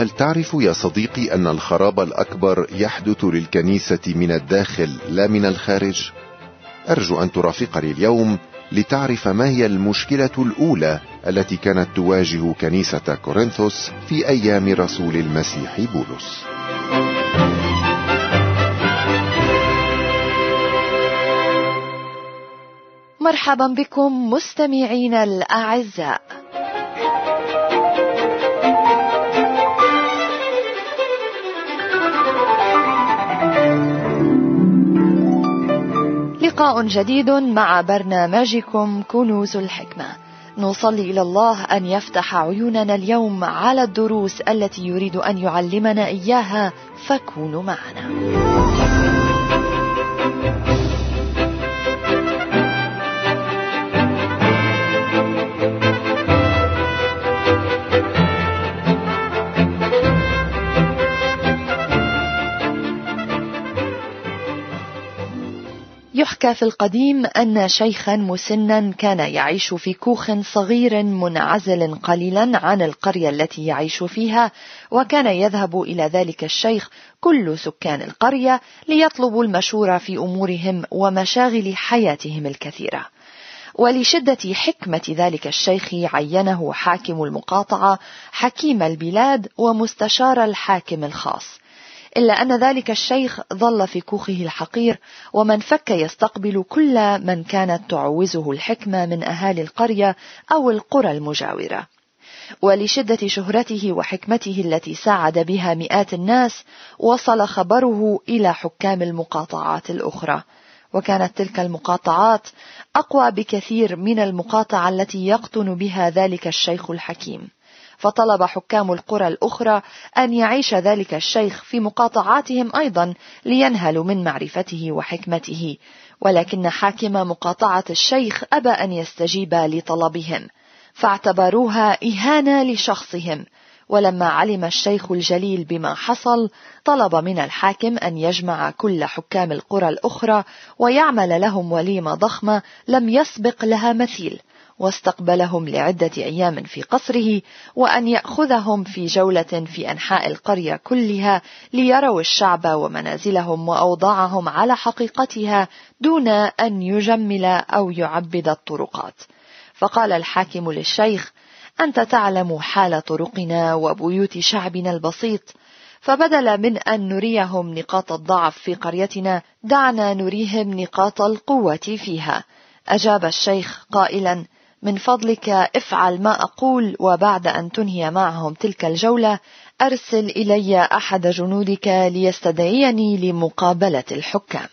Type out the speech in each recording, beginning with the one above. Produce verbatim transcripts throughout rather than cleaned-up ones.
هل تعرف يا صديقي أن الخراب الأكبر يحدث للكنيسة من الداخل لا من الخارج؟ أرجو أن ترافقني اليوم لتعرف ما هي المشكلة الأولى التي كانت تواجه كنيسة كورنثوس في أيام رسول المسيح بولس. مرحبا بكم مستمعينا الأعزاء. لقاء جديد مع برنامجكم كنوز الحكمة. نصلي إلى الله أن يفتح عيوننا اليوم على الدروس التي يريد أن يعلمنا إياها، فكونوا معنا. يحكى في القديم أن شيخا مسنا كان يعيش في كوخ صغير منعزل قليلا عن القرية التي يعيش فيها، وكان يذهب إلى ذلك الشيخ كل سكان القرية ليطلبوا المشورة في أمورهم ومشاغل حياتهم الكثيرة. ولشدة حكمة ذلك الشيخ عينه حاكم المقاطعة حكيم البلاد ومستشار الحاكم الخاص، إلا أن ذلك الشيخ ظل في كوخه الحقير ومن فك يستقبل كل من كانت تعوزه الحكمة من أهالي القرية أو القرى المجاورة. ولشدة شهرته وحكمته التي ساعد بها مئات الناس، وصل خبره إلى حكام المقاطعات الأخرى، وكانت تلك المقاطعات أقوى بكثير من المقاطعة التي يقطن بها ذلك الشيخ الحكيم. فطلب حكام القرى الأخرى أن يعيش ذلك الشيخ في مقاطعاتهم أيضا لينهلوا من معرفته وحكمته، ولكن حاكم مقاطعة الشيخ أبى أن يستجيب لطلبهم، فاعتبروها إهانة لشخصهم. ولما علم الشيخ الجليل بما حصل، طلب من الحاكم أن يجمع كل حكام القرى الأخرى ويعمل لهم وليمة ضخمة لم يسبق لها مثيل، واستقبلهم لعدة أيام في قصره، وأن يأخذهم في جولة في أنحاء القرية كلها ليروا الشعب ومنازلهم وأوضاعهم على حقيقتها دون أن يجمل أو يعبد الطرقات. فقال الحاكم للشيخ: أنت تعلم حال طرقنا وبيوت شعبنا البسيط، فبدلا من أن نريهم نقاط الضعف في قريتنا، دعنا نريهم نقاط القوة فيها. أجاب الشيخ قائلا: من فضلك افعل ما أقول، وبعد أن تنهي معهم تلك الجولة أرسل إلي أحد جنودك ليستدعيني لمقابلة الحكام.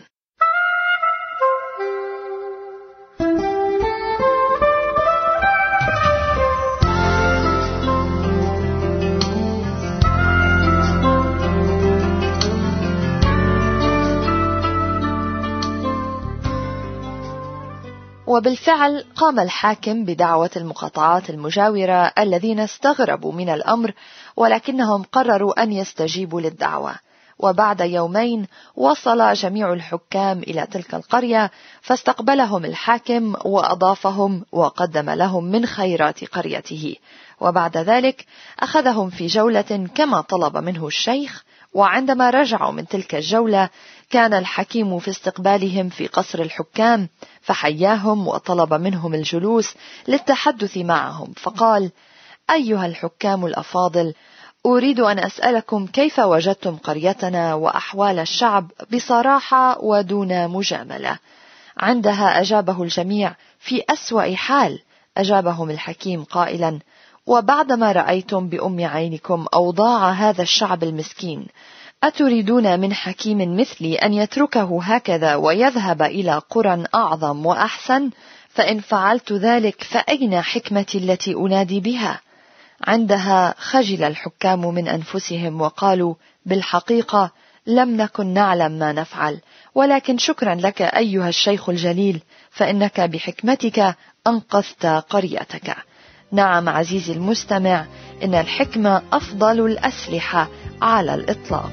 وبالفعل قام الحاكم بدعوة المقاطعات المجاورة الذين استغربوا من الأمر، ولكنهم قرروا أن يستجيبوا للدعوة. وبعد يومين وصل جميع الحكام إلى تلك القرية، فاستقبلهم الحاكم وأضافهم وقدم لهم من خيرات قريته، وبعد ذلك أخذهم في جولة كما طلب منه الشيخ. وعندما رجعوا من تلك الجولة كان الحكيم في استقبالهم في قصر الحكام، فحياهم وطلب منهم الجلوس للتحدث معهم، فقال: أيها الحكام الأفاضل، أريد أن أسألكم كيف وجدتم قريتنا وأحوال الشعب بصراحة ودون مجاملة. عندها أجابه الجميع: في أسوأ حال. أجابهم الحكيم قائلا: وبعدما رأيتم بأم عينكم أوضاع هذا الشعب المسكين، أتريدون من حكيم مثلي أن يتركه هكذا ويذهب إلى قرى أعظم وأحسن؟ فإن فعلت ذلك فأين حكمتي التي أنادي بها؟ عندها خجل الحكام من أنفسهم وقالوا: بالحقيقة لم نكن نعلم ما نفعل، ولكن شكرا لك أيها الشيخ الجليل، فإنك بحكمتك أنقذت قريتك. نعم عزيزي المستمع، إن الحكمة أفضل الأسلحة على الإطلاق.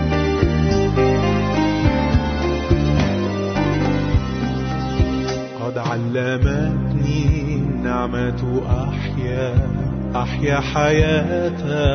قاد قد علمتني النعمة أحيا أحيا حياة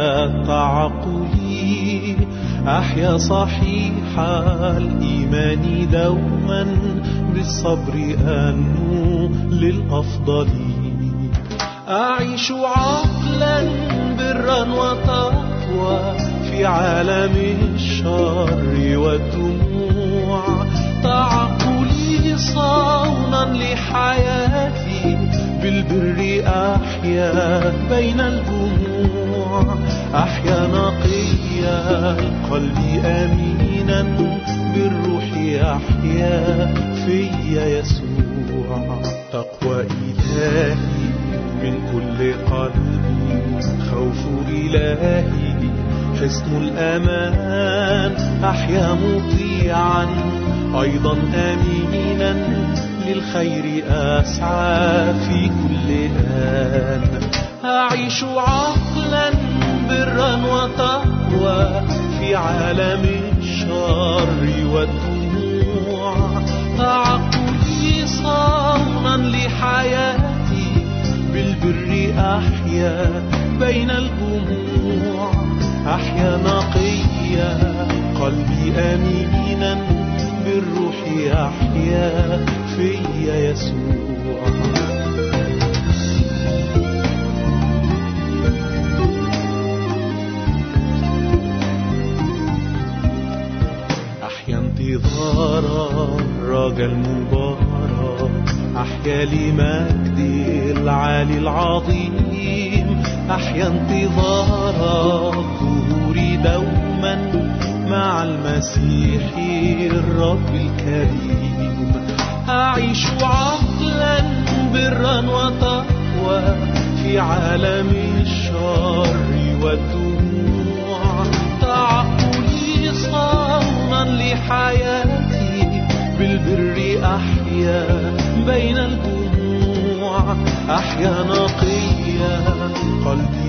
التعقل، أحيا صحيح الإيمان دوما بالصبر أنمو للأفضل. أعيش عقلا برا وتقوى في عالم الشر والدموع، تعقلي صونا لحياتي بالبر أحيا بين الجموع، أحيا نقيا القلب أمينا بالروح يحيا في يسوع. تقوى إلهي من كل قلبي، خوف إلهي حصن الأمان، أحيا مطيعا أيضا أمينا للخير أسعى في كل آن. أعيش عقلا برا وتقوى في عالم الشر والدموع، تعقلي صونا لحياتي بالبر أحيا بين الجموع، أحيا نقيا قلبي أمينا بالروح يحيا في يسوع. أحيا انتظار الرجا المبارك، أحيا لمجد العالي العظيم، أحيا انتظار الظهور دوما مع المسيح الرب الكريم. أعيش عقلا برا وتقوى في عالم الشر والدموع، تعقلي صونا لحياتي بالبر أحيا بين الجموع، أحيا نقيا قلبي